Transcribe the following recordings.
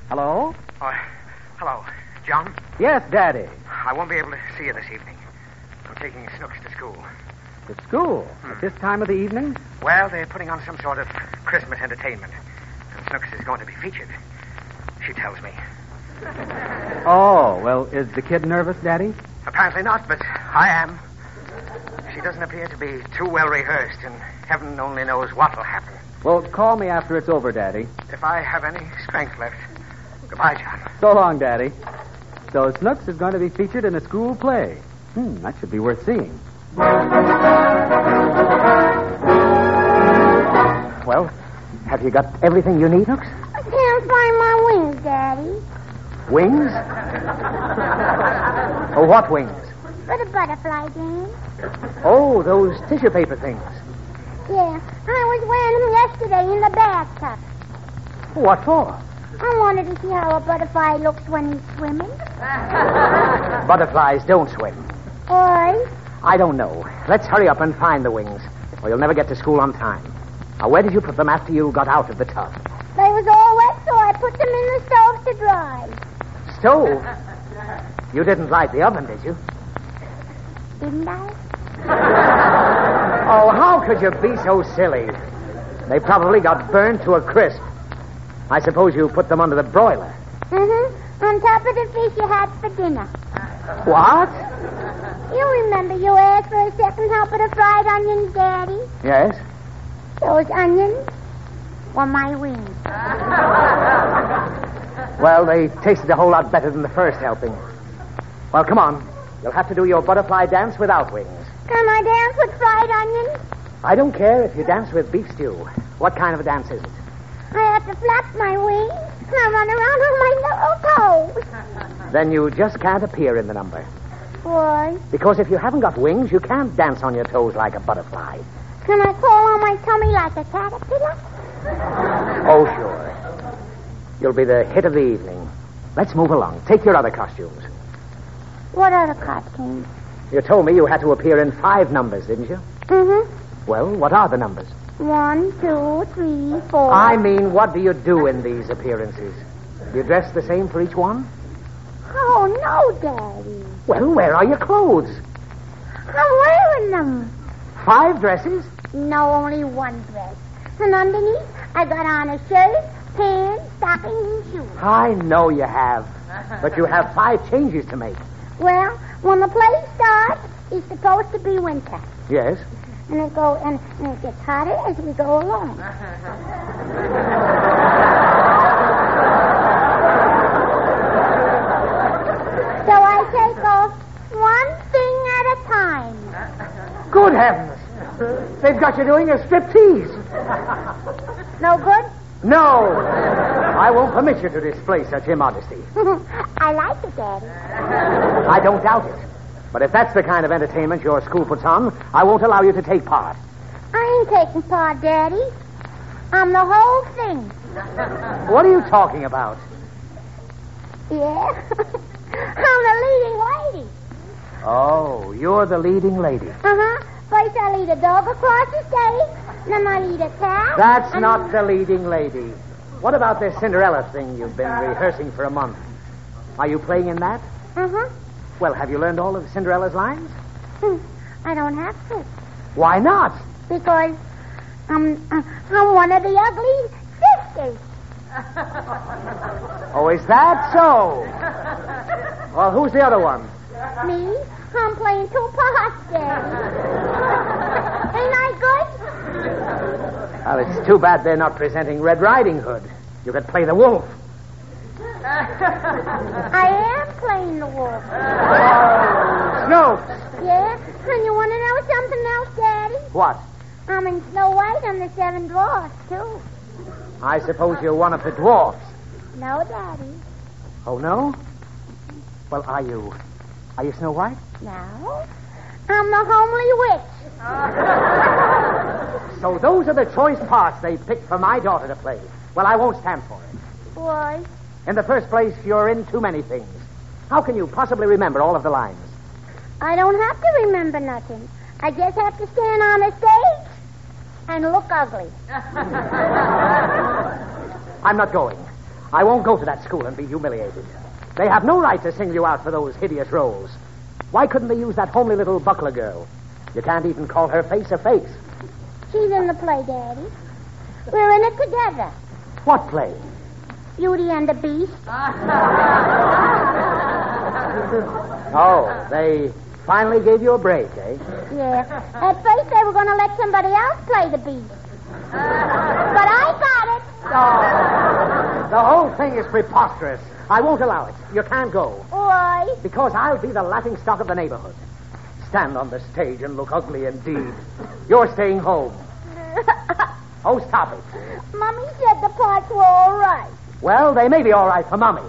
Hello? Oh, hello. John? Yes, Daddy. I won't be able to see you this evening. I'm taking Snooks to school. To school? At this time of the evening? Well, they're putting on some sort of Christmas entertainment. And Snooks is going to be featured. She tells me. Oh, well, is the kid nervous, Daddy? Apparently not, but I am. She doesn't appear to be too well rehearsed, and heaven only knows what will happen. Well, call me after it's over, Daddy. If I have any strength left. Goodbye, John. So long, Daddy. So Snooks is going to be featured in a school play. That should be worth seeing. Well, have you got everything you need, Snooks? I can't find my wings, Daddy. Wings? Oh, what wings? For the butterfly game. Oh, those tissue paper things. Yeah, I was wearing them yesterday in the bathtub. What for? I wanted to see how a butterfly looks when he's swimming. Butterflies don't swim. Why? I don't know. Let's hurry up and find the wings, or you'll never get to school on time. Now, where did you put them after you got out of the tub? They was all wet, so I put them in the stove to dry. Stove? You didn't light the oven, did you? Didn't I? Oh, how could you be so silly? They probably got burned to a crisp. I suppose you put them under the broiler. Mm-hmm. On top of the fish you had for dinner. What? You remember you asked for a second help of the fried onions, Daddy? Yes? Those onions were my wings. Well, they tasted a whole lot better than the first helping. Well, come on. You'll have to do your butterfly dance without wings. Can I dance with fried onions? I don't care if you dance with beef stew. What kind of a dance is it? I have to flap my wings and I run around on my little toes. Then you just can't appear in the number. Why? Because if you haven't got wings, you can't dance on your toes like a butterfly. Can I crawl on my tummy like a caterpillar? Oh, sure. You'll be the hit of the evening. Let's move along. Take your other costumes. What other costumes? You told me you had to appear in 5 numbers, didn't you? Mm-hmm. Well, what are the numbers? 1, 2, 3, 4. I mean, what do you do in these appearances? Do you dress the same for each one? Oh, no, Daddy. Well, where are your clothes? I'm wearing them. 5 dresses? No, only 1 dress. And underneath, I got on a shirt, pants, stockings, and shoes. I know you have. But you have 5 changes to make. Well, when the play starts, it's supposed to be winter. Yes? And it gets hotter as we go along. So I take off one thing at a time. Good heavens. They've got you doing a striptease. No good? No. I won't permit you to display such immodesty. I like it, Daddy. I don't doubt it. But if that's the kind of entertainment your school puts on, I won't allow you to take part. I ain't taking part, Daddy. I'm the whole thing. What are you talking about? Yeah. I'm the leading lady. Oh, you're the leading lady. Uh-huh. First I lead a dog across the stage, then I lead a cat. That's not the leading lady. What about this Cinderella thing you've been rehearsing for a month? Are you playing in that? Uh-huh. Well, have you learned all of Cinderella's lines? I don't have to. Why not? Because I'm one of the ugly sisters. Oh, is that so? Well, who's the other one? Me? I'm playing 2 parts, Daddy. Ain't I good? Well, it's too bad they're not presenting Red Riding Hood. You could play the wolf. I am playing the wolf. Snooks. Yeah? And you want to know something else, Daddy? What? I'm in Snow White and the 7 Dwarfs, too. I suppose you're one of the dwarfs. No, Daddy. Oh, no? Well, are you Snow White? No. I'm the homely witch. So those are the choice parts they picked for my daughter to play. Well, I won't stand for it. Why? In the first place, you're in too many things. How can you possibly remember all of the lines? I don't have to remember nothing. I just have to stand on a stage and look ugly. I'm not going. I won't go to that school and be humiliated. They have no right to single you out for those hideous roles. Why couldn't they use that homely little buckler girl? You can't even call her face a face. She's in the play, Daddy. We're in it together. What play? Beauty and the Beast. Oh, they finally gave you a break, eh? Yeah. At first they were going to let somebody else play the Beast. But I got it. Oh, the whole thing is preposterous. I won't allow it. You can't go. Why? Because I'll be the laughingstock of the neighborhood. Stand on the stage and look ugly indeed. You're staying home. Oh, stop it. Mommy said the parts were all right. Well, they may be all right for Mommy.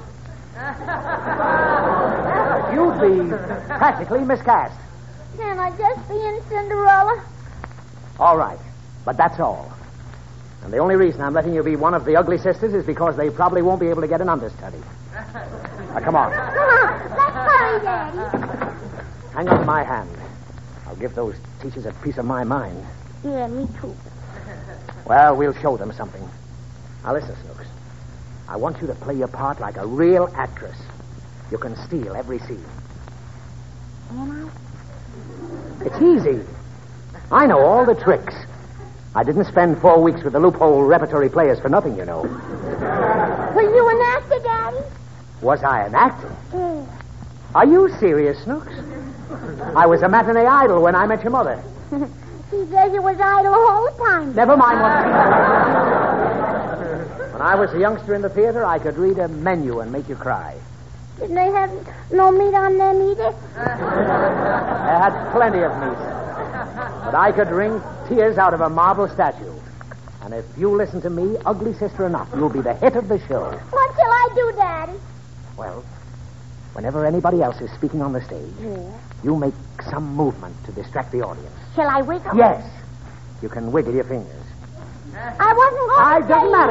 But you'd be practically miscast. Can I just be in Cinderella? All right. But that's all. And the only reason I'm letting you be one of the ugly sisters is because they probably won't be able to get an understudy. Now, come on. Come on. Let's hurry, Daddy. Hang on to my hand. I'll give those teachers a piece of my mind. Yeah, me too. Well, we'll show them something. Now, listen, Snooks. I want you to play your part like a real actress. You can steal every scene. Am It's easy. I know all the tricks. I didn't spend 4 weeks with the Loophole repertory players for nothing, you know. Were you an actor, Daddy? Was I an actor? Yeah. Are you serious, Snooks? I was a matinee idol when I met your mother. She says you was idle all the time. Never mind what she said. When I was a youngster in the theater, I could read a menu and make you cry. Didn't they have no meat on them either? They had plenty of meat. But I could wring tears out of a marble statue. And if you listen to me, ugly sister or not, you'll be the hit of the show. What shall I do, Daddy? Well, whenever anybody else is speaking on the stage, you make some movement to distract the audience. Shall I wiggle? Yes. You can wiggle your fingers. I wasn't going to It doesn't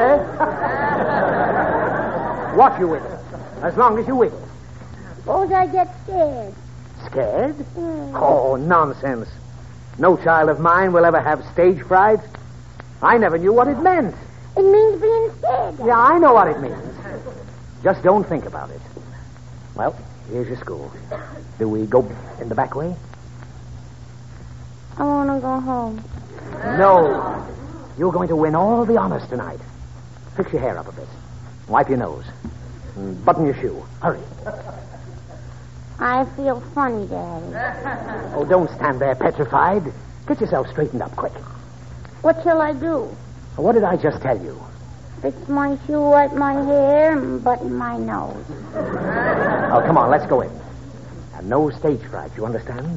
matter. What you wiggle. As long as you wiggle. Suppose I get scared. Scared? Oh, nonsense. No child of mine will ever have stage fright. I never knew what it meant. It means being scared. Yeah, I know what it means. Just don't think about it. Well, here's your school. Do we go in the back way? I want to go home. No. You're going to win all the honors tonight. Fix your hair up a bit. Wipe your nose. And button your shoe. Hurry. I feel funny, Daddy. Oh, don't stand there petrified. Get yourself straightened up quick. What shall I do? What did I just tell you? Fix my shoe, wipe my hair, and button my nose. Oh, come on, let's go in. And no stage fright, you understand?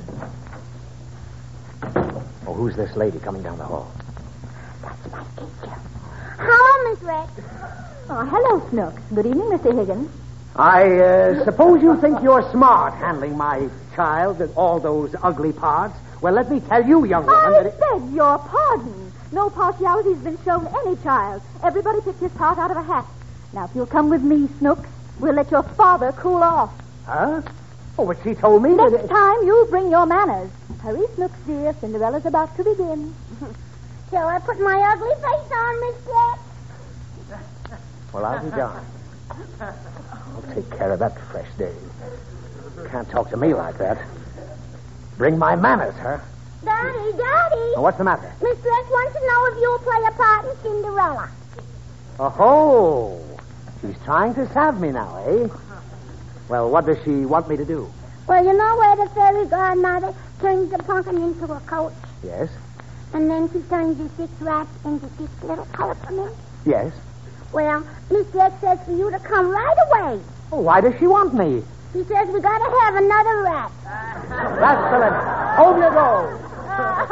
Oh, who's this lady coming down the hall? That's my teacher. Hello, Miss Rex. Oh, hello, Snooks. Good evening, Mr. Higgins. I suppose you think you're smart handling my child and all those ugly parts. Well, let me tell you, young woman, I beg your pardon. No partiality's been shown any child. Everybody picked his part out of a hat. Now, if you'll come with me, Snooks, we'll let your father cool off. Huh? Oh, but she told me Next time, you'll bring your manners. Hurry, Snooks, dear. Cinderella's about to begin. Shall I put my ugly face on, Miss Rex? Well, I'll be darned. I'll take care of that fresh day. Can't talk to me like that. Bring my manners, huh? Daddy. Now, what's the matter? Miss Rex wants to know if you'll play a part in Cinderella. Oh, she's trying to salve me now, eh? Well, what does she want me to do? Well, you know where the fairy godmother turns the pumpkin into a coach? Yes? And then she turns the 6 rats into 6 little colourful. Yes? Well, Miss Rex says for you to come right away. Oh, why does she want me? She says we got to have another rat. That's the limit. Home you go.